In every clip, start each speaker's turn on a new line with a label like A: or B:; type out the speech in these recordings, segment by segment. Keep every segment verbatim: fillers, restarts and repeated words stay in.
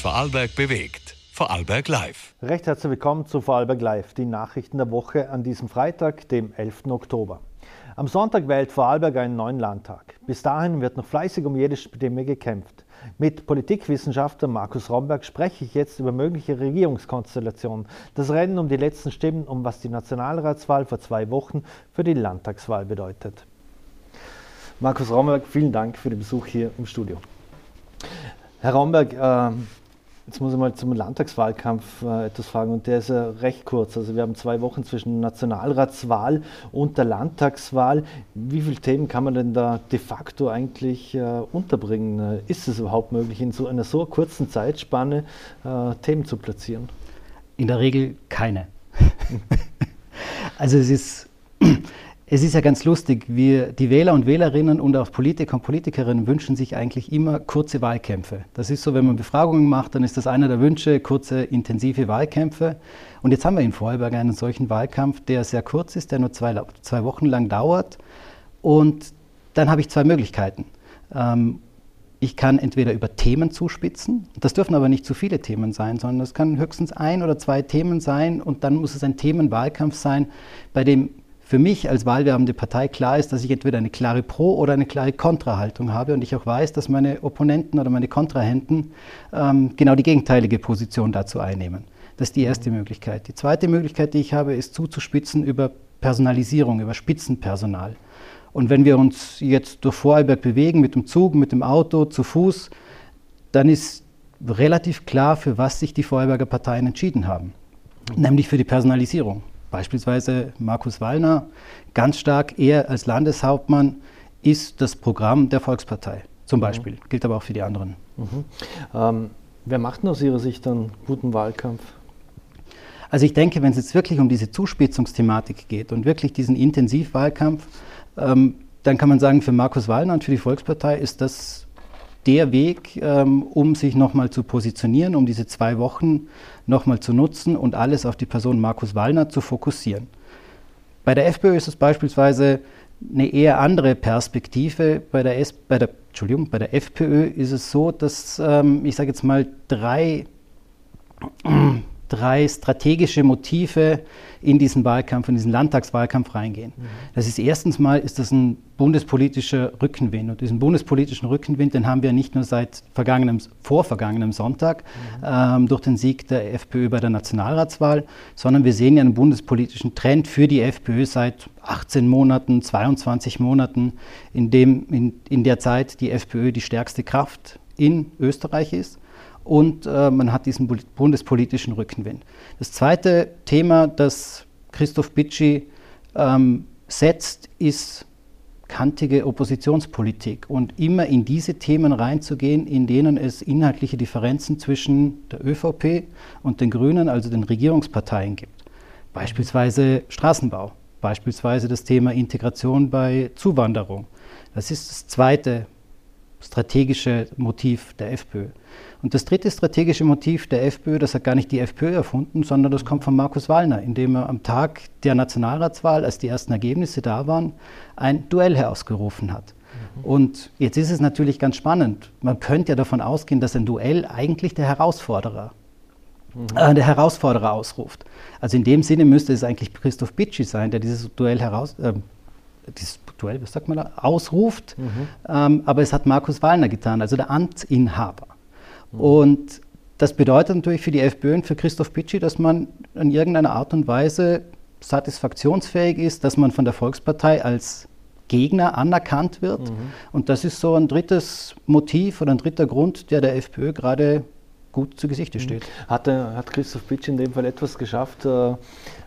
A: Vorarlberg bewegt. Vorarlberg Live.
B: Recht herzlich willkommen zu Vorarlberg Live, die Nachrichten der Woche an diesem Freitag, dem elften Oktober. Am Sonntag wählt Vorarlberg einen neuen Landtag. Bis dahin wird noch fleißig um jede Stimme gekämpft. Mit Politikwissenschaftler Markus Romberg spreche ich jetzt über mögliche Regierungskonstellationen, das Rennen um die letzten Stimmen, um was die Nationalratswahl vor zwei Wochen für die Landtagswahl bedeutet. Markus Romberg, vielen Dank für den Besuch hier im Studio. Herr Romberg, äh, jetzt muss ich mal zum Landtagswahlkampf äh, etwas fragen, und der ist ja recht kurz. Also wir haben zwei Wochen zwischen der Nationalratswahl und der Landtagswahl. Wie viele Themen kann man denn da de facto eigentlich äh, unterbringen? Ist es überhaupt möglich, in so einer so kurzen Zeitspanne äh, Themen zu platzieren?
C: In der Regel keine. Also es ist... Es ist ja ganz lustig, wir, die Wähler und Wählerinnen und auch Politiker und Politikerinnen wünschen sich eigentlich immer kurze Wahlkämpfe. Das ist so, wenn man Befragungen macht, dann ist das einer der Wünsche, kurze, intensive Wahlkämpfe. Und jetzt haben wir in Vorarlberg einen solchen Wahlkampf, der sehr kurz ist, der nur zwei, zwei Wochen lang dauert. Und dann habe ich zwei Möglichkeiten. Ähm, ich kann entweder über Themen zuspitzen, das dürfen aber nicht zu viele Themen sein, sondern es kann höchstens ein oder zwei Themen sein, und dann muss es ein Themenwahlkampf sein, bei dem für mich als wahlwerbende Partei klar ist, dass ich entweder eine klare Pro- oder eine klare Kontrahaltung habe und ich auch weiß, dass meine Opponenten oder meine Kontrahenten ähm, genau die gegenteilige Position dazu einnehmen. Das ist die erste mhm. Möglichkeit. Die zweite Möglichkeit, die ich habe, ist zuzuspitzen über Personalisierung, über Spitzenpersonal. Und wenn wir uns jetzt durch Vorarlberg bewegen, mit dem Zug, mit dem Auto, zu Fuß, dann ist relativ klar, für was sich die Vorarlberger Parteien entschieden haben, mhm. nämlich für die Personalisierung. Beispielsweise Markus Wallner, ganz stark, er als Landeshauptmann ist das Programm der Volkspartei, zum Beispiel. Mhm. Gilt aber auch für die anderen.
B: Mhm. Ähm, wer macht denn aus Ihrer Sicht einen guten Wahlkampf?
C: Also ich denke, wenn es jetzt wirklich um diese Zuspitzungsthematik geht und wirklich diesen Intensivwahlkampf, ähm, dann kann man sagen, für Markus Wallner und für die Volkspartei ist das der Weg, ähm, um sich nochmal zu positionieren, um diese zwei Wochen nochmal zu nutzen und alles auf die Person Markus Wallner zu fokussieren. Bei der FPÖ ist es beispielsweise eine eher andere Perspektive. Bei der, S- bei der, Entschuldigung, bei der FPÖ ist es so, dass, ähm, ich sage jetzt mal, drei, drei strategische Motive in diesen Wahlkampf, in diesen Landtagswahlkampf reingehen. Mhm. Das ist erstens mal, ist das ein bundespolitischer Rückenwind. Und diesen bundespolitischen Rückenwind, den haben wir nicht nur seit vergangenem, vorvergangenem Sonntag mhm. ähm, durch den Sieg der FPÖ bei der Nationalratswahl, sondern wir sehen ja einen bundespolitischen Trend für die FPÖ seit achtzehn Monaten, zweiundzwanzig Monaten, in dem in, in der Zeit die FPÖ die stärkste Kraft in Österreich ist. Und äh, man hat diesen bundespolitischen Rückenwind. Das zweite Thema, das Christoph Bitschi ähm, setzt, ist kantige Oppositionspolitik und immer in diese Themen reinzugehen, in denen es inhaltliche Differenzen zwischen der ÖVP und den Grünen, also den Regierungsparteien gibt. Beispielsweise Straßenbau, beispielsweise das Thema Integration bei Zuwanderung. Das ist das zweite strategische Motiv der FPÖ. Und das dritte strategische Motiv der FPÖ, das hat gar nicht die FPÖ erfunden, sondern das kommt von Markus Wallner, indem er am Tag der Nationalratswahl, als die ersten Ergebnisse da waren, ein Duell herausgerufen hat. Mhm. Und jetzt ist es natürlich ganz spannend. Man könnte ja davon ausgehen, dass ein Duell eigentlich der Herausforderer, mhm. äh, der Herausforderer ausruft. Also in dem Sinne müsste es eigentlich Christoph Bitschi sein, der dieses Duell heraus... Äh, dieses Duell, was sagt man da, ausruft, mhm. ähm, aber es hat Markus Wallner getan, also der Amtsinhaber. Mhm. Und das bedeutet natürlich für die FPÖ und für Christoph Bitschi, dass man in irgendeiner Art und Weise satisfaktionsfähig ist, dass man von der Volkspartei als Gegner anerkannt wird. Mhm. Und das ist so ein drittes Motiv oder ein dritter Grund, der der FPÖ gerade gut zu Gesicht steht.
B: Hat, hat Christoph Bitschi in dem Fall etwas geschafft, äh,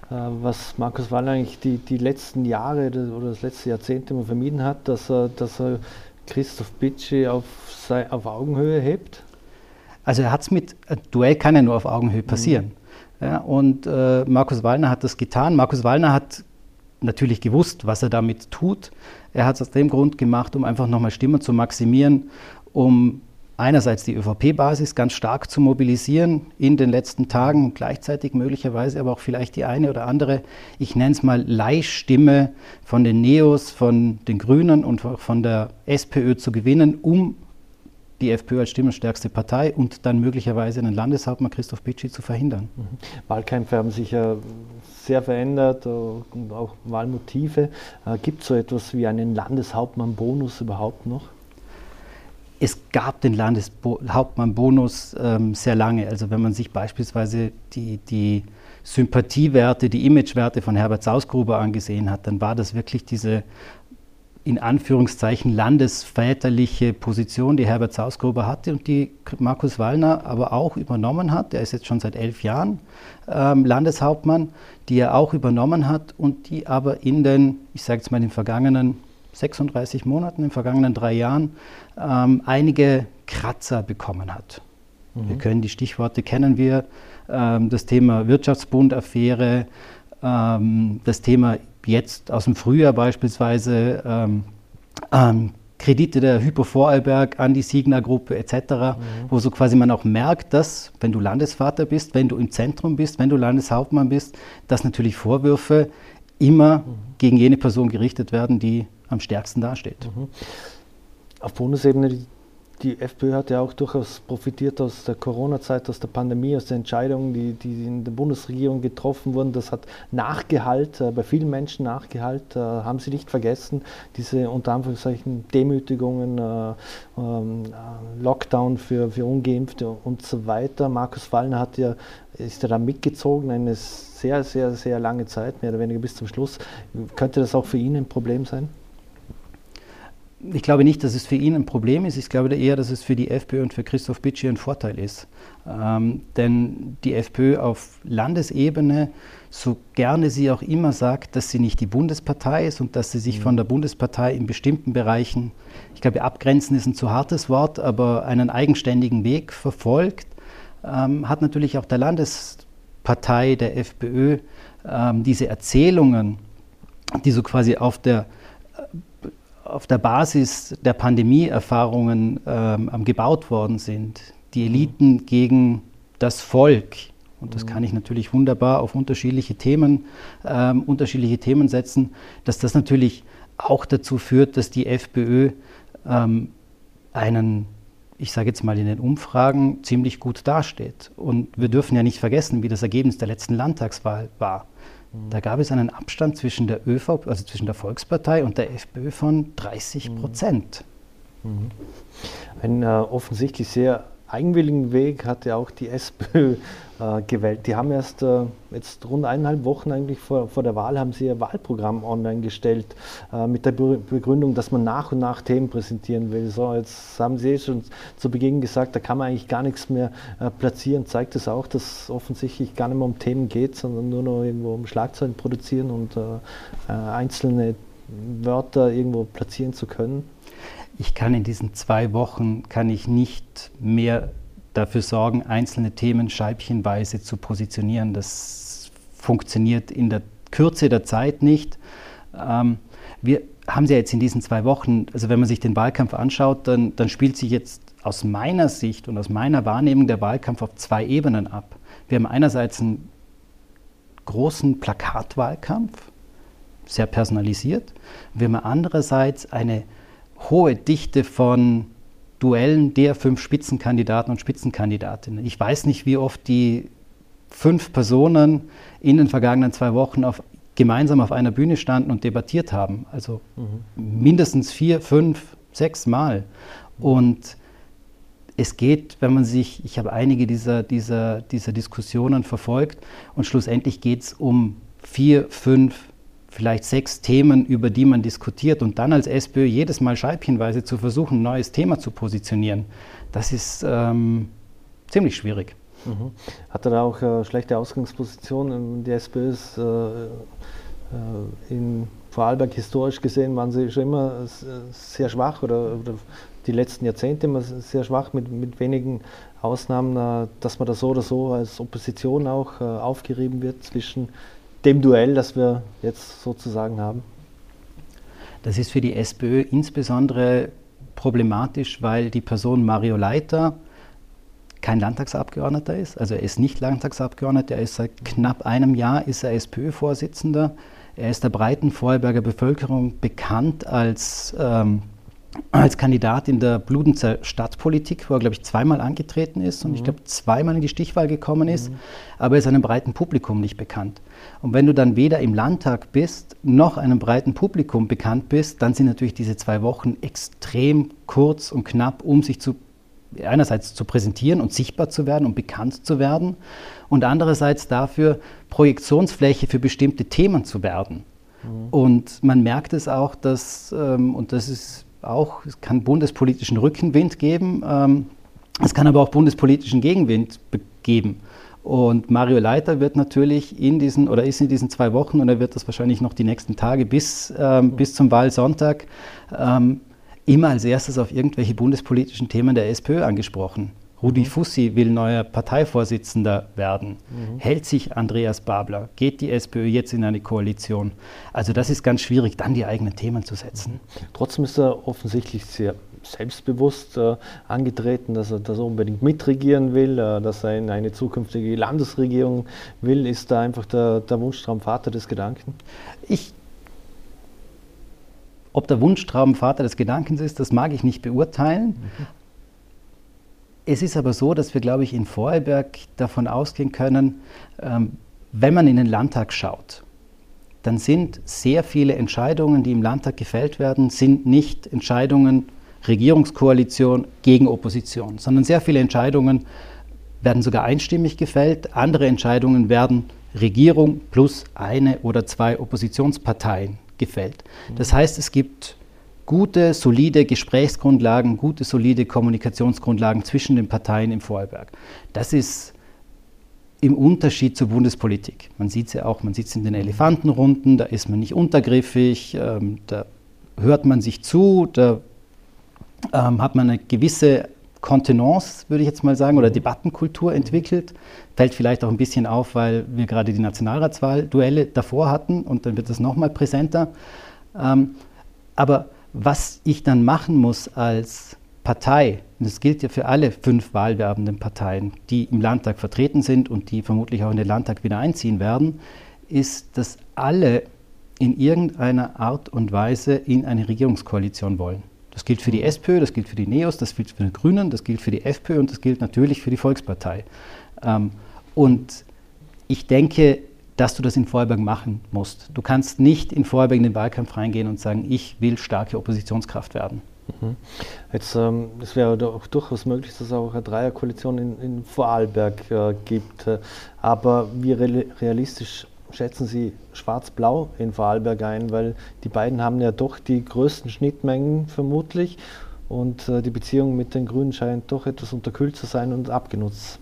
B: was Markus Wallner eigentlich die, die letzten Jahre oder das letzte Jahrzehnt immer vermieden hat, dass er, dass er Christoph Bitschi auf, auf Augenhöhe hebt?
C: Also er hat es mit, ein Duell kann ja nur auf Augenhöhe passieren. Mhm. Ja, und äh, Markus Wallner hat das getan. Markus Wallner hat natürlich gewusst, was er damit tut. Er hat es aus dem Grund gemacht, um einfach nochmal Stimmen zu maximieren, um einerseits die ÖVP-Basis ganz stark zu mobilisieren in den letzten Tagen und gleichzeitig möglicherweise aber auch vielleicht die eine oder andere, ich nenne es mal Leihstimme von den Neos, von den Grünen und von der SPÖ zu gewinnen, um die FPÖ als stimmenstärkste Partei und dann möglicherweise einen Landeshauptmann Christoph Bitschi zu verhindern.
B: Mhm. Wahlkämpfe haben sich ja sehr verändert und auch Wahlmotive. Gibt es so etwas wie einen Landeshauptmann-Bonus überhaupt noch?
C: Es gab den Landeshauptmann-Bonus ähm, sehr lange. Also wenn man sich beispielsweise die, die Sympathiewerte, die Imagewerte von Herbert Sausgruber angesehen hat, dann war das wirklich diese in Anführungszeichen landesväterliche Position, die Herbert Sausgruber hatte und die Markus Wallner aber auch übernommen hat. Er ist jetzt schon seit elf Jahren ähm, Landeshauptmann, die er auch übernommen hat und die aber in den, ich sage jetzt mal, in den vergangenen sechsunddreißig Monaten, in den vergangenen drei Jahren ähm, einige Kratzer bekommen hat. Mhm. Wir können die Stichworte, kennen wir, ähm, das Thema Wirtschaftsbund-Affäre, ähm, das Thema jetzt aus dem Frühjahr beispielsweise ähm, ähm, Kredite der Hypo Vorarlberg an die Signa-Gruppe et cetera, mhm. wo so quasi man auch merkt, dass, wenn du Landesvater bist, wenn du im Zentrum bist, wenn du Landeshauptmann bist, dass natürlich Vorwürfe immer mhm. gegen jene Person gerichtet werden, die am stärksten dasteht.
B: Mhm. Auf Bundesebene, die, die FPÖ hat ja auch durchaus profitiert aus der Corona-Zeit, aus der Pandemie, aus den Entscheidungen, die, die in der Bundesregierung getroffen wurden. Das hat Nachgehalt, äh, bei vielen Menschen Nachgehalt, äh, haben sie nicht vergessen, diese unter Anführungszeichen Demütigungen, äh, äh, Lockdown für, für Ungeimpfte und so weiter. Markus Wallner hat ja, ist ja da mitgezogen, eine sehr, sehr, sehr lange Zeit, mehr oder weniger bis zum Schluss. Könnte das auch für ihn ein Problem sein?
C: Ich glaube nicht, dass es für ihn ein Problem ist. Ich glaube eher, dass es für die FPÖ und für Christoph Bitschi ein Vorteil ist. Ähm, denn die FPÖ auf Landesebene, so gerne sie auch immer sagt, dass sie nicht die Bundespartei ist und dass sie sich mhm. von der Bundespartei in bestimmten Bereichen, ich glaube, abgrenzen ist ein zu hartes Wort, aber einen eigenständigen Weg verfolgt, ähm, hat natürlich auch der Landespartei, der FPÖ, ähm, diese Erzählungen, die so quasi auf der auf der Basis der Pandemieerfahrungen ähm, gebaut worden sind, die Eliten mhm. gegen das Volk, und das mhm. kann ich natürlich wunderbar auf unterschiedliche Themen, ähm, unterschiedliche Themen setzen, dass das natürlich auch dazu führt, dass die FPÖ ähm, einen, ich sage jetzt mal in den Umfragen, ziemlich gut dasteht. Und wir dürfen ja nicht vergessen, wie das Ergebnis der letzten Landtagswahl war. Da gab es einen Abstand zwischen der ÖVP, also zwischen der Volkspartei und der FPÖ von dreißig Prozent.
B: Mhm. Einen äh, offensichtlich sehr eigenwilligen Weg hat ja auch die SPÖ äh, gewählt. Die haben erst äh, jetzt rund eineinhalb Wochen eigentlich vor, vor der Wahl haben sie ihr Wahlprogramm online gestellt äh, mit der Begründung, dass man nach und nach Themen präsentieren will. So, jetzt haben sie schon zu Beginn gesagt, da kann man eigentlich gar nichts mehr äh, platzieren. Zeigt es das auch, dass offensichtlich gar nicht mehr um Themen geht, sondern nur noch irgendwo um Schlagzeilen produzieren und äh, einzelne Wörter irgendwo platzieren zu können?
C: Ich kann in diesen zwei Wochen kann ich nicht mehr dafür sorgen, einzelne Themen scheibchenweise zu positionieren. Das funktioniert in der Kürze der Zeit nicht. Ähm, wir haben sie ja jetzt in diesen zwei Wochen, also wenn man sich den Wahlkampf anschaut, dann, dann spielt sich jetzt aus meiner Sicht und aus meiner Wahrnehmung der Wahlkampf auf zwei Ebenen ab. Wir haben einerseits einen großen Plakatwahlkampf, sehr personalisiert. Wir haben andererseits eine hohe Dichte von Duellen der fünf Spitzenkandidaten und Spitzenkandidatinnen. Ich weiß nicht, wie oft die fünf Personen in den vergangenen zwei Wochen auf, gemeinsam auf einer Bühne standen und debattiert haben. Also mhm. mindestens vier, fünf, sechs Mal. Und es geht, wenn man sich, ich habe einige dieser, dieser, dieser Diskussionen verfolgt und schlussendlich geht es um vier, fünf, vielleicht sechs Themen, über die man diskutiert und dann als SPÖ jedes Mal scheibchenweise zu versuchen, ein neues Thema zu positionieren, das ist ähm, ziemlich schwierig.
B: Mhm. Hat er da auch äh, schlechte Ausgangspositionen? Die SPÖ ist äh, äh, in Vorarlberg historisch gesehen, waren sie schon immer sehr schwach oder, oder die letzten Jahrzehnte immer sehr schwach, mit, mit wenigen Ausnahmen, äh, dass man da so oder so als Opposition auch äh, aufgerieben wird zwischen dem Duell, das wir jetzt sozusagen haben?
C: Das ist für die SPÖ insbesondere problematisch, weil die Person Mario Leiter kein Landtagsabgeordneter ist. Also er ist nicht Landtagsabgeordneter, er ist seit knapp einem Jahr ist er SPÖ-Vorsitzender. Er ist der breiten Vorarlberger Bevölkerung bekannt als ähm, als Kandidat in der Bludenzer Stadtpolitik, wo er, glaube ich, zweimal angetreten ist und mhm. ich glaube, zweimal in die Stichwahl gekommen ist, mhm. aber er ist einem breiten Publikum nicht bekannt. Und wenn du dann weder im Landtag bist, noch einem breiten Publikum bekannt bist, dann sind natürlich diese zwei Wochen extrem kurz und knapp, um sich zu einerseits zu präsentieren und sichtbar zu werden und bekannt zu werden und andererseits dafür Projektionsfläche für bestimmte Themen zu werden. Mhm. Und man merkt es auch, dass, ähm, und das ist auch, es kann bundespolitischen Rückenwind geben, ähm, es kann aber auch bundespolitischen Gegenwind geben. Und Mario Leiter wird natürlich in diesen, oder ist in diesen zwei Wochen, und er wird das wahrscheinlich noch die nächsten Tage bis, ähm, mhm. bis zum Wahlsonntag, ähm, immer als erstes auf irgendwelche bundespolitischen Themen der SPÖ angesprochen. Rudi Fussi will neuer Parteivorsitzender werden. Mhm. Hält sich Andreas Babler? Geht die SPÖ jetzt in eine Koalition? Also das ist ganz schwierig, dann die eigenen Themen zu setzen.
B: Trotzdem ist er offensichtlich sehr selbstbewusst äh, angetreten, dass er, dass er unbedingt mitregieren will, äh, dass er in eine zukünftige Landesregierung will. Ist da einfach der, der Wunschtraum Vater des Gedanken?
C: Ich Ob der Wunschtraum Vater des Gedankens ist, das mag ich nicht beurteilen. Mhm. Es ist aber so, dass wir, glaube ich, in Vorarlberg davon ausgehen können, ähm, wenn man in den Landtag schaut, dann sind sehr viele Entscheidungen, die im Landtag gefällt werden, sind nicht Entscheidungen Regierungskoalition gegen Opposition, sondern sehr viele Entscheidungen werden sogar einstimmig gefällt. Andere Entscheidungen werden Regierung plus eine oder zwei Oppositionsparteien gefällt. Das heißt, es gibt gute, solide Gesprächsgrundlagen, gute, solide Kommunikationsgrundlagen zwischen den Parteien im Vorarlberg. Das ist im Unterschied zur Bundespolitik. Man sieht es ja auch, man sitzt in den Elefantenrunden, da ist man nicht untergriffig, ähm, da hört man sich zu, da ähm, hat man eine gewisse Kontenance, würde ich jetzt mal sagen, oder Debattenkultur entwickelt. Fällt vielleicht auch ein bisschen auf, weil wir gerade die Nationalratswahl-Duelle davor hatten und dann wird das nochmal präsenter. Ähm, aber was ich dann machen muss als Partei, und das gilt ja für alle fünf wahlwerbenden Parteien, die im Landtag vertreten sind und die vermutlich auch in den Landtag wieder einziehen werden, ist, dass alle in irgendeiner Art und Weise in eine Regierungskoalition wollen. Das gilt für die SPÖ, das gilt für die NEOS, das gilt für die Grünen, das gilt für die FPÖ und das gilt natürlich für die Volkspartei. Ähm, und ich denke, dass du das in Vorarlberg machen musst. Du kannst nicht in Vorarlberg in den Wahlkampf reingehen und sagen, ich will starke Oppositionskraft werden.
B: Mhm. Jetzt, ähm, es wäre auch durchaus möglich, dass es auch eine Dreierkoalition in, in Vorarlberg äh, gibt. Aber wie re realistisch schätzen Sie Schwarz-Blau in Vorarlberg ein? Weil die beiden haben ja doch die größten Schnittmengen vermutlich und äh, die Beziehung mit den Grünen scheint doch etwas unterkühlt zu sein und abgenutzt.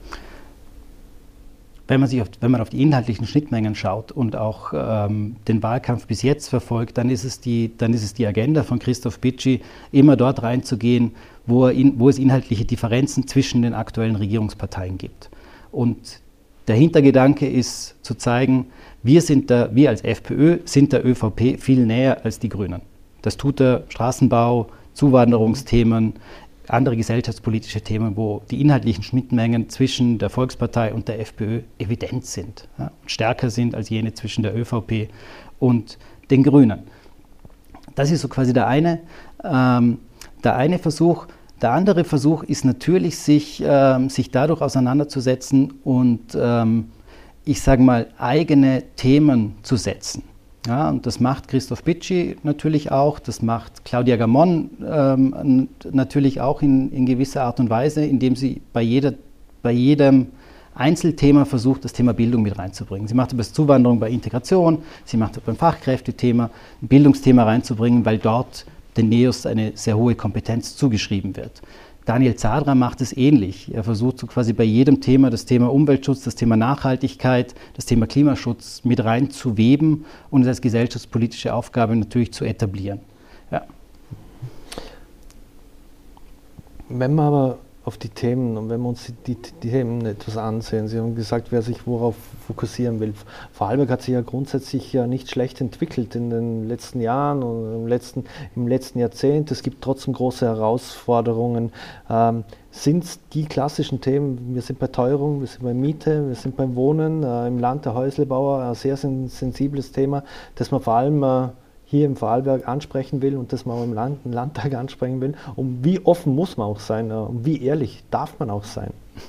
C: Wenn man, sich auf, wenn man auf die inhaltlichen Schnittmengen schaut und auch ähm, den Wahlkampf bis jetzt verfolgt, dann ist, es die, dann ist es die Agenda von Christoph Bitschi, immer dort reinzugehen, wo, er in, wo es inhaltliche Differenzen zwischen den aktuellen Regierungsparteien gibt. Und der Hintergedanke ist zu zeigen, wir, sind der, wir als FPÖ sind der ÖVP viel näher als die Grünen. Das tut der Straßenbau, Zuwanderungsthemen, andere gesellschaftspolitische Themen, wo die inhaltlichen Schnittmengen zwischen der Volkspartei und der FPÖ evident sind, ja, stärker sind als jene zwischen der ÖVP und den Grünen. Das ist so quasi der eine, ähm, der eine Versuch. Der andere Versuch ist natürlich, sich, ähm, sich dadurch auseinanderzusetzen und, ähm, ich sage mal, eigene Themen zu setzen. Ja, und das macht Christoph Bitschi natürlich auch, das macht Claudia Gamon ähm, natürlich auch in, in gewisser Art und Weise, indem sie bei, jeder, bei jedem Einzelthema versucht, das Thema Bildung mit reinzubringen. Sie macht aber das Zuwanderung bei Integration, sie macht beim Fachkräftethema ein Bildungsthema reinzubringen, weil dort den NEOS eine sehr hohe Kompetenz zugeschrieben wird. Daniel Zadra macht es ähnlich. Er versucht so quasi bei jedem Thema das Thema Umweltschutz, das Thema Nachhaltigkeit, das Thema Klimaschutz mit reinzuweben und es als gesellschaftspolitische Aufgabe natürlich zu etablieren. Ja.
B: Wenn man aber auf die Themen und wenn wir uns die, die Themen etwas ansehen, Sie haben gesagt, wer sich worauf fokussieren will. Vorarlberg hat sich ja grundsätzlich ja nicht schlecht entwickelt in den letzten Jahren und im letzten, im letzten Jahrzehnt. Es gibt trotzdem große Herausforderungen. Ähm, sind es die klassischen Themen? Wir sind bei Teuerung, wir sind bei Miete, wir sind beim Wohnen, äh, im Land der Häuslebauer, ein sehr sen sensibles Thema, das man vor allem äh, hier im Vorarlberg ansprechen will und das mal im Land, im Landtag ansprechen will? Und wie offen muss man auch sein und wie ehrlich darf man auch sein?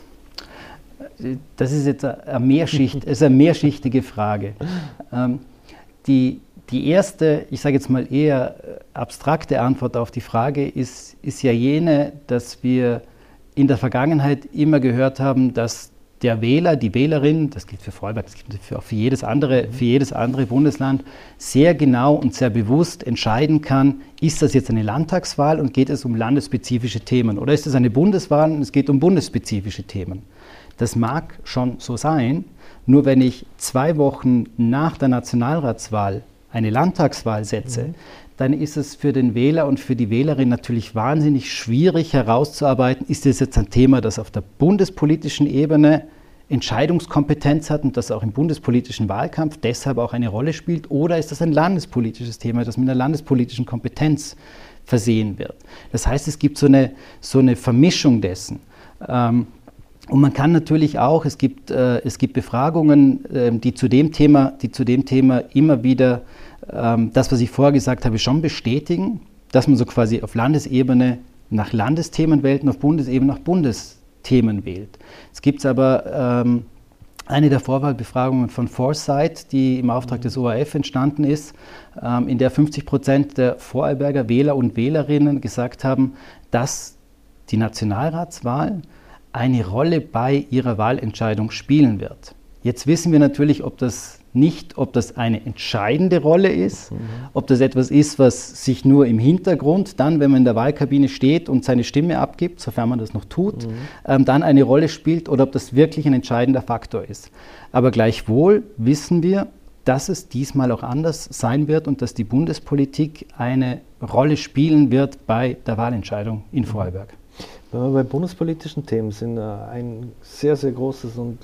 C: Das ist jetzt eine, Mehrschicht, ist eine mehrschichtige Frage. Ähm, die, die erste, ich sage jetzt mal eher abstrakte Antwort auf die Frage ist, ist ja jene, dass wir in der Vergangenheit immer gehört haben, dass der Wähler, die Wählerin, das gilt für Vorarlberg, das gilt für, auch für jedes andere, für jedes andere Bundesland, sehr genau und sehr bewusst entscheiden kann, ist das jetzt eine Landtagswahl und geht es um landesspezifische Themen oder ist es eine Bundeswahl und es geht um bundesspezifische Themen. Das mag schon so sein, nur wenn ich zwei Wochen nach der Nationalratswahl eine Landtagswahl setze, mhm. dann ist es für den Wähler und für die Wählerin natürlich wahnsinnig schwierig herauszuarbeiten, ist das jetzt ein Thema, das auf der bundespolitischen Ebene Entscheidungskompetenz hat und das auch im bundespolitischen Wahlkampf deshalb auch eine Rolle spielt, oder ist das ein landespolitisches Thema, das mit einer landespolitischen Kompetenz versehen wird. Das heißt, es gibt so eine, so eine Vermischung dessen. Ähm, Und man kann natürlich auch, es gibt, äh, es gibt Befragungen, äh, die, zu dem Thema, die zu dem Thema immer wieder ähm, das, was ich vorher gesagt habe, schon bestätigen, dass man so quasi auf Landesebene nach Landesthemen wählt und auf Bundesebene nach Bundesthemen wählt. Es gibt aber ähm, eine der Vorwahlbefragungen von Foresight, die im Auftrag des O R F entstanden ist, ähm, in der fünfzig Prozent der Vorarlberger Wähler und Wählerinnen gesagt haben, dass die Nationalratswahl eine Rolle bei ihrer Wahlentscheidung spielen wird. Jetzt wissen wir natürlich, ob das nicht, ob das eine entscheidende Rolle ist, mhm. ob das etwas ist, was sich nur im Hintergrund dann, wenn man in der Wahlkabine steht und seine Stimme abgibt, sofern man das noch tut, mhm. ähm, dann eine Rolle spielt oder ob das wirklich ein entscheidender Faktor ist. Aber gleichwohl wissen wir, dass es diesmal auch anders sein wird und dass die Bundespolitik eine Rolle spielen wird bei der Wahlentscheidung in Vorarlberg.
B: Wenn wir bei bundespolitischen Themen sind, ein sehr, sehr großes und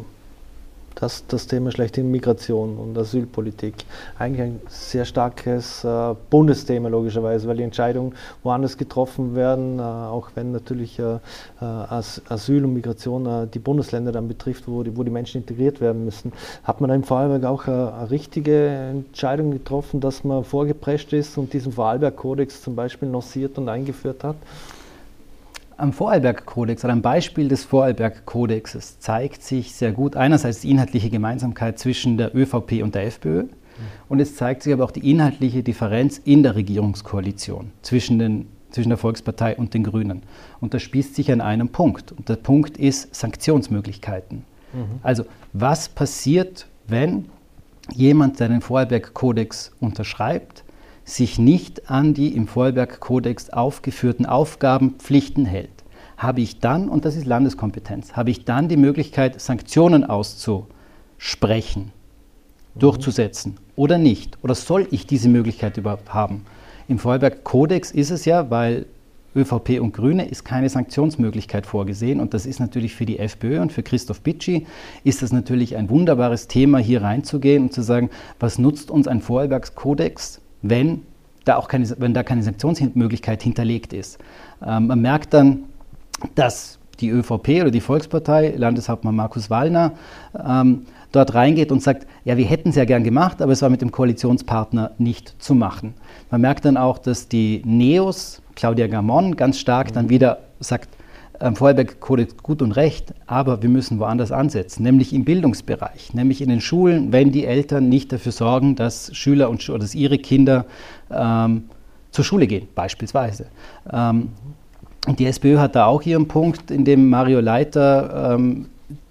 B: das, das Thema schlechthin Migration und Asylpolitik. Eigentlich ein sehr starkes äh, Bundesthema logischerweise, weil die Entscheidungen woanders getroffen werden, äh, auch wenn natürlich äh, As Asyl und Migration äh, die Bundesländer dann betrifft, wo die, wo die Menschen integriert werden müssen. Hat man da im Vorarlberg auch äh, eine richtige Entscheidung getroffen, dass man vorgeprescht ist und diesen Vorarlberg-Kodex zum Beispiel lanciert und eingeführt hat?
C: Am Vorarlberg-Kodex oder am Beispiel des Vorarlberg-Kodexes zeigt sich sehr gut einerseits die inhaltliche Gemeinsamkeit zwischen der ÖVP und der FPÖ mhm. und es zeigt sich aber auch die inhaltliche Differenz in der Regierungskoalition zwischen, den, zwischen der Volkspartei und den Grünen. Und das spießt sich an einem Punkt. Und der Punkt ist Sanktionsmöglichkeiten. Mhm. Also was passiert, wenn jemand, der den Vorarlberg-Kodex unterschreibt, sich nicht an die im Vorarlberg-Kodex aufgeführten Aufgaben, Pflichten hält, habe ich dann, und das ist Landeskompetenz, habe ich dann die Möglichkeit, Sanktionen auszusprechen, mhm. durchzusetzen oder nicht? Oder soll ich diese Möglichkeit überhaupt haben? Im Vorarlberg-Kodex ist es ja, weil ÖVP und Grüne ist keine Sanktionsmöglichkeit vorgesehen und das ist natürlich für die FPÖ und für Christoph Bitschi ist das natürlich ein wunderbares Thema, hier reinzugehen und zu sagen, was nutzt uns ein Vorarlberg-Kodex, wenn da auch keine, wenn da keine Sanktionsmöglichkeit hinterlegt ist. Ähm, man merkt dann, dass die ÖVP oder die Volkspartei, Landeshauptmann Markus Wallner, ähm, dort reingeht und sagt, ja, wir hätten es ja gern gemacht, aber es war mit dem Koalitionspartner nicht zu machen. Man merkt dann auch, dass die Neos, Claudia Gamon, ganz stark mhm. dann wieder sagt, ähm, Vorarlberg-Kodex gut und recht, aber wir müssen woanders ansetzen, nämlich im Bildungsbereich, nämlich in den Schulen, wenn die Eltern nicht dafür sorgen, dass Schüler und oder dass ihre Kinder ähm, zur Schule gehen, beispielsweise. Ähm, und die SPÖ hat da auch ihren Punkt, in dem Mario Leiter ähm,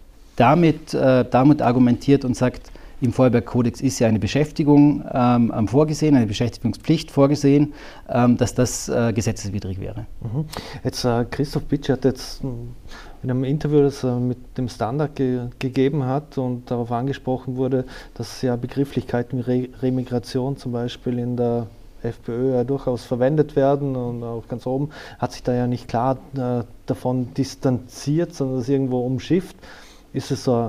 C: damit, äh, damit argumentiert und sagt, im Vorarlberg-Kodex ist ja eine Beschäftigung ähm, vorgesehen, eine Beschäftigungspflicht vorgesehen, ähm, dass das äh, gesetzeswidrig wäre.
B: Mhm. Jetzt äh, Christoph Bitschi hat jetzt in einem Interview, das er mit dem Standard ge gegeben hat und darauf angesprochen wurde, dass ja Begrifflichkeiten wie Re Remigration zum Beispiel in der FPÖ ja durchaus verwendet werden und auch ganz oben, hat sich da ja nicht klar äh, davon distanziert, sondern das irgendwo umschifft. Ist es so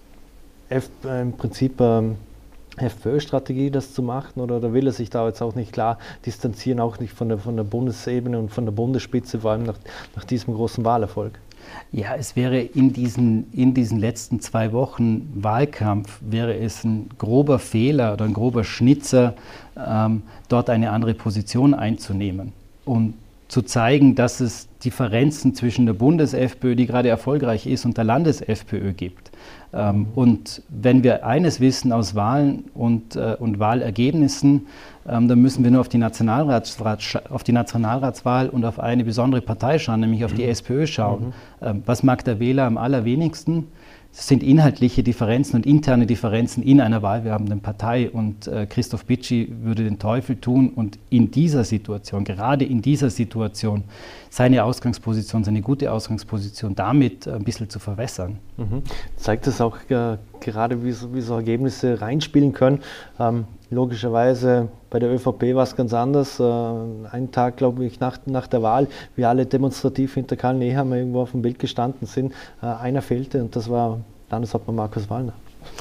B: F, äh, im Prinzip ähm, FPÖ-Strategie, das zu machen, oder, oder will er sich da jetzt auch nicht klar distanzieren, auch nicht von der, von der Bundesebene und von der Bundesspitze, vor allem nach, nach diesem großen Wahlerfolg?
C: Ja, es wäre in diesen, in diesen letzten zwei Wochen Wahlkampf, wäre es ein grober Fehler oder ein grober Schnitzer, ähm, dort eine andere Position einzunehmen und zu zeigen, dass es Differenzen zwischen der Bundes-FPÖ, die gerade erfolgreich ist, und der Landes-FPÖ gibt. Ähm, und wenn wir eines wissen aus Wahlen und, äh, und Wahlergebnissen, ähm, dann müssen wir nur auf die, auf die Nationalratswahl und auf eine besondere Partei schauen, nämlich auf die SPÖ schauen. Mhm. Ähm, was mag der Wähler am allerwenigsten? Es sind inhaltliche Differenzen und interne Differenzen in einer wahlwerbenden Partei. Und äh, Christoph Bitschi würde den Teufel tun und in dieser Situation, gerade in dieser Situation, seine Ausgangsposition, seine gute Ausgangsposition damit ein bisschen zu verwässern.
B: Mhm. Zeigt es auch äh, gerade, wie so, wie so Ergebnisse reinspielen können. Ähm, logischerweise bei der ÖVP war es ganz anders. Äh, einen Tag, glaube ich, nach, nach der Wahl, wie alle demonstrativ hinter Karl Nehammer irgendwo auf dem Bild gestanden sind, äh, einer fehlte und das war Landeshauptmann Markus Wallner.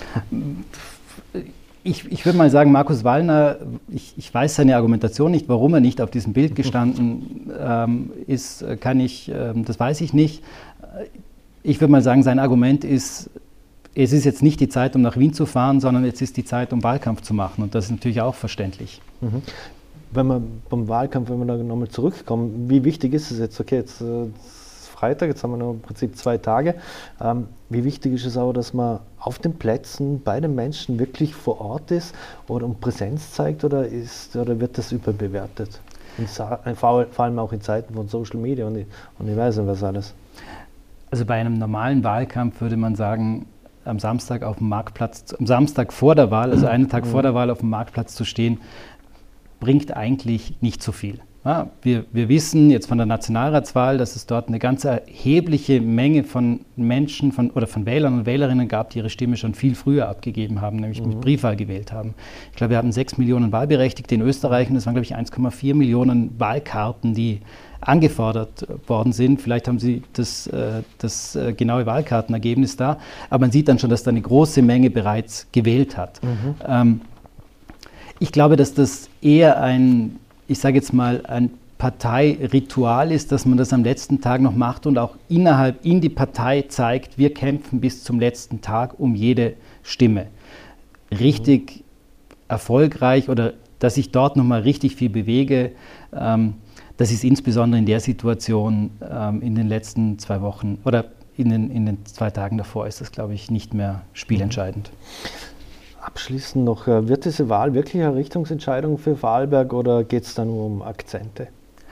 C: Ich, ich würde mal sagen, Markus Wallner, ich, ich weiß seine Argumentation nicht, warum er nicht auf diesem Bild gestanden ähm, ist, kann ich, ähm, das weiß ich nicht. Ich würde mal sagen, sein Argument ist, es ist jetzt nicht die Zeit, um nach Wien zu fahren, sondern jetzt ist die Zeit, um Wahlkampf zu machen. Und das ist natürlich auch verständlich.
B: Mhm. Wenn wir beim Wahlkampf, wenn wir da nochmal zurückkommen, wie wichtig ist es jetzt? Okay, jetzt äh, Freitag, jetzt haben wir noch im Prinzip zwei Tage. Ähm, wie wichtig ist es auch, dass man auf den Plätzen bei den Menschen wirklich vor Ort ist oder um Präsenz zeigt oder, ist, oder wird das überbewertet? Und vor allem auch in Zeiten von Social Media und ich, und ich weiß nicht, was alles.
C: Also bei einem normalen Wahlkampf würde man sagen, am Samstag auf dem Marktplatz, am Samstag vor der Wahl, also einen Tag vor der Wahl auf dem Marktplatz zu stehen, bringt eigentlich nicht so viel. Ja, wir, wir wissen jetzt von der Nationalratswahl, dass es dort eine ganz erhebliche Menge von Menschen von, oder von Wählern und Wählerinnen gab, die ihre Stimme schon viel früher abgegeben haben, nämlich mhm. mit Briefwahl gewählt haben. Ich glaube, wir hatten sechs Millionen Wahlberechtigte in Österreich und es waren, glaube ich, eins Komma vier Millionen Wahlkarten, die angefordert worden sind. Vielleicht haben Sie das, äh, das äh, genaue Wahlkartenergebnis da, aber man sieht dann schon, dass da eine große Menge bereits gewählt hat. Mhm. Ähm, ich glaube, dass das eher ein ich sage jetzt mal, ein Parteiritual ist, dass man das am letzten Tag noch macht und auch innerhalb in die Partei zeigt, wir kämpfen bis zum letzten Tag um jede Stimme. Richtig mhm. erfolgreich oder dass ich dort nochmal richtig viel bewege, ähm, das ist insbesondere in der Situation ähm, in den letzten zwei Wochen oder in den, in den zwei Tagen davor ist das, glaube ich, nicht mehr spielentscheidend.
B: Abschließend noch, wird diese Wahl wirklich eine Richtungsentscheidung für Vorarlberg oder geht es da nur um Akzente?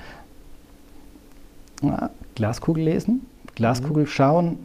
C: Ja, Glaskugel lesen, Glaskugel mhm. schauen.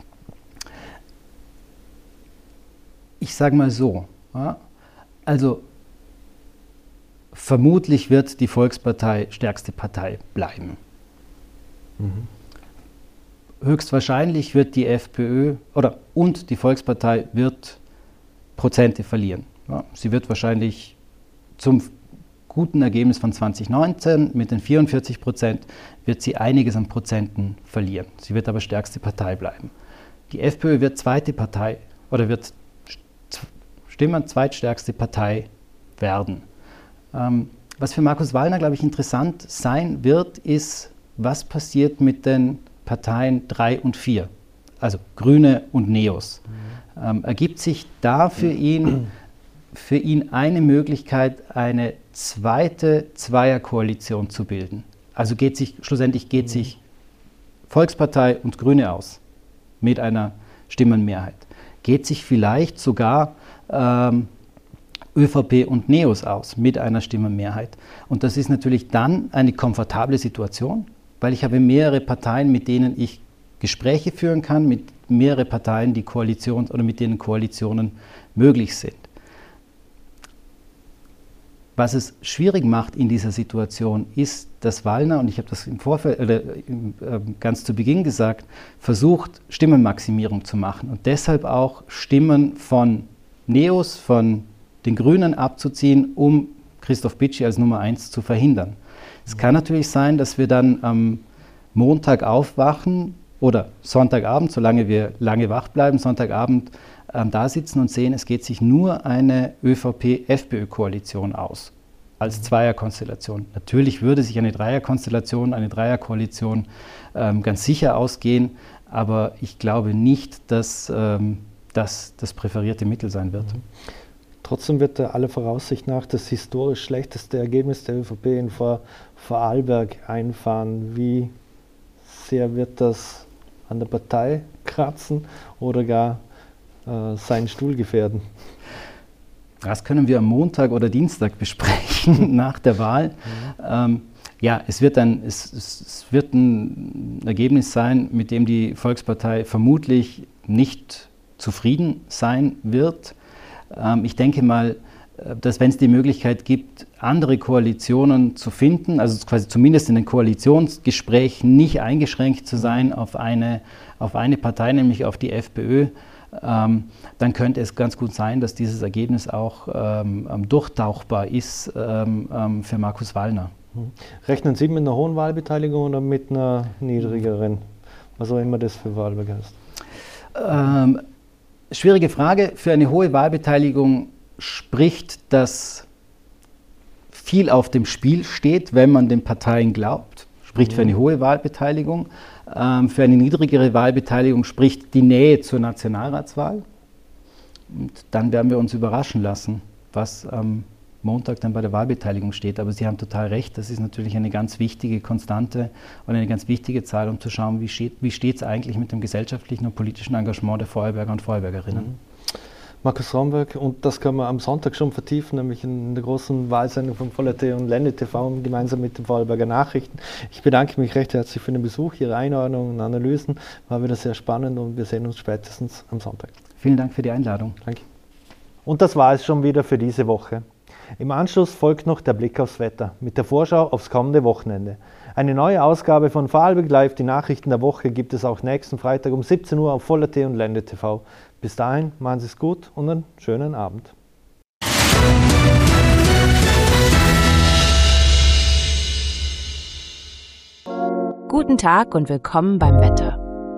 C: Ich sage mal so, ja, also vermutlich wird die Volkspartei stärkste Partei bleiben. Mhm. Höchstwahrscheinlich wird die FPÖ oder und die Volkspartei wird Prozente verlieren. Ja, sie wird wahrscheinlich zum guten Ergebnis von zwanzig neunzehn mit den vierundvierzig Prozent wird sie einiges an Prozenten verlieren. Sie wird aber stärkste Partei bleiben. Die FPÖ wird zweite Partei oder wird Stimmen zweitstärkste Partei werden. Ähm, was für Markus Wallner, glaube ich, interessant sein wird, ist, was passiert mit den Parteien drei und vier, also Grüne und Neos. Mhm. Ähm, ergibt sich da für ihn, für ihn eine Möglichkeit, eine zweite Zweierkoalition zu bilden. Also geht sich, schlussendlich geht mhm. sich Volkspartei und Grüne aus mit einer Stimmenmehrheit. Geht sich vielleicht sogar ähm, ÖVP und Neos aus mit einer Stimmenmehrheit. Und das ist natürlich dann eine komfortable Situation, weil ich habe mehrere Parteien, mit denen ich Gespräche führen kann, mit mehrere Parteien, die Koalitions- oder mit denen Koalitionen möglich sind. Was es schwierig macht in dieser Situation, ist, dass Wallner, und ich habe das im Vorfeld, oder äh, ganz zu Beginn gesagt, versucht, Stimmenmaximierung zu machen und deshalb auch Stimmen von Neos, von den Grünen abzuziehen, um Christoph Bitschi als Nummer eins zu verhindern. Es kann natürlich sein, dass wir dann am Montag aufwachen oder Sonntagabend, solange wir lange wach bleiben, Sonntagabend ähm, da sitzen und sehen, es geht sich nur eine ÖVP-FPÖ-Koalition aus. als Zweierkonstellation. Natürlich würde sich eine Dreierkonstellation, eine Dreierkoalition ähm, ganz sicher ausgehen, aber ich glaube nicht, dass ähm, das das präferierte Mittel sein wird.
B: Mhm. Trotzdem wird er aller Voraussicht nach das historisch schlechteste Ergebnis der ÖVP in Vor- Vorarlberg einfahren. Wie sehr wird das an der Partei kratzen oder gar äh, seinen Stuhl gefährden?
C: Das können wir am Montag oder Dienstag besprechen, nach der Wahl. Mhm. Ähm, ja, es wird, ein, es, es, es wird ein Ergebnis sein, mit dem die Volkspartei vermutlich nicht zufrieden sein wird. Ähm, ich denke mal, dass wenn es die Möglichkeit gibt, andere Koalitionen zu finden, also quasi zumindest in den Koalitionsgesprächen nicht eingeschränkt zu sein auf eine, auf eine Partei, nämlich auf die FPÖ, ähm, dann könnte es ganz gut sein, dass dieses Ergebnis auch ähm, durchtauchbar ist ähm, ähm, für Markus Wallner.
B: Rechnen Sie mit einer hohen Wahlbeteiligung oder mit einer niedrigeren? Was auch immer das für Vorarlberg heißt.
C: Ähm, schwierige Frage. Für eine hohe Wahlbeteiligung spricht, dass viel auf dem Spiel steht, wenn man den Parteien glaubt. Spricht für eine hohe Wahlbeteiligung. Ähm, für eine niedrigere Wahlbeteiligung spricht die Nähe zur Nationalratswahl. Und dann werden wir uns überraschen lassen, was am Montag dann bei der Wahlbeteiligung steht. Aber Sie haben total recht, das ist natürlich eine ganz wichtige Konstante und eine ganz wichtige Zahl, um zu schauen, wie steht wie steht es eigentlich mit dem gesellschaftlichen und politischen Engagement der Vorarlberger und Vorarlbergerinnen.
B: Mhm. Markus Romberg, und das kann man am Sonntag schon vertiefen, nämlich in der großen Wahlsendung von Voller.at und Ländle T V gemeinsam mit den Vorarlberger Nachrichten. Ich bedanke mich recht herzlich für den Besuch, Ihre Einordnungen und Analysen. War wieder sehr spannend und wir sehen uns spätestens am Sonntag.
C: Vielen Dank für die Einladung.
B: Danke. Und das war es schon wieder für diese Woche. Im Anschluss folgt noch der Blick aufs Wetter mit der Vorschau aufs kommende Wochenende. Eine neue Ausgabe von Vorarlberg Live, die Nachrichten der Woche, gibt es auch nächsten Freitag um siebzehn Uhr auf Voller.at und Ländle T V. Bis dahin, machen Sie es gut und einen schönen Abend.
D: Guten Tag und willkommen beim Wetter.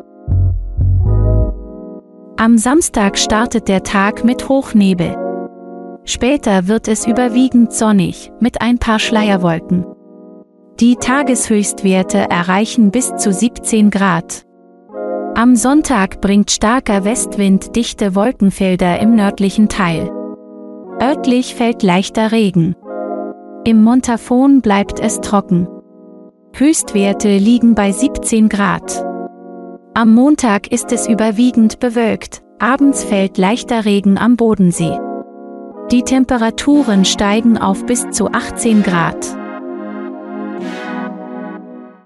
E: Am Samstag startet der Tag mit Hochnebel. Später wird es überwiegend sonnig, mit ein paar Schleierwolken. Die Tageshöchstwerte erreichen bis zu siebzehn Grad. Am Sonntag bringt starker Westwind dichte Wolkenfelder im nördlichen Teil. Örtlich fällt leichter Regen. Im Montafon bleibt es trocken. Höchstwerte liegen bei siebzehn Grad. Am Montag ist es überwiegend bewölkt, abends fällt leichter Regen am Bodensee. Die Temperaturen steigen auf bis zu achtzehn Grad.